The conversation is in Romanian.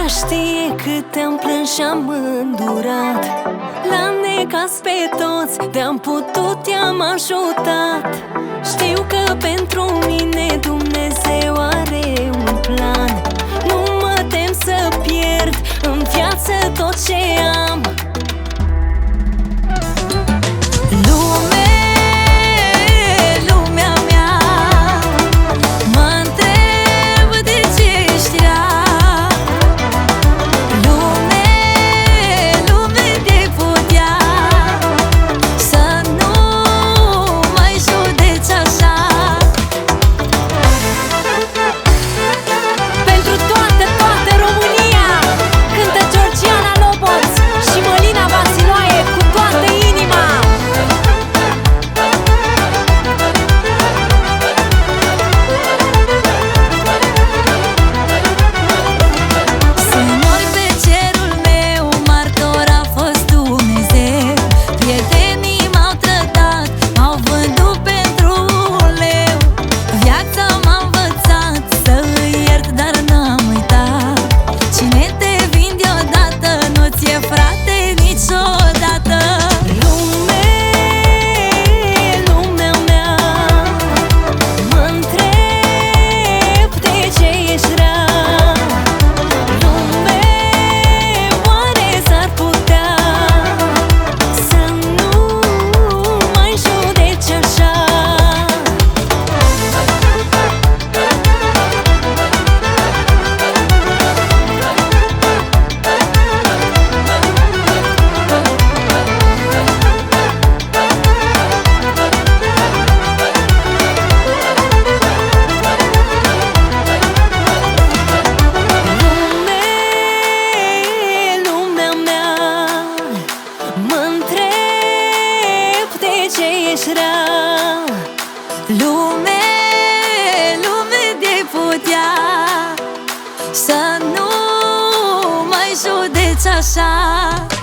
știe cât te-am plâns și-am îndurat. La necaz pe toți te-am putut, te-am ajutat. Știu că pentru mine Dumnezeu are un plan. Nu mă tem să pierd în viață tot ce am. Lume, lume de putea să nu mai judeci așa.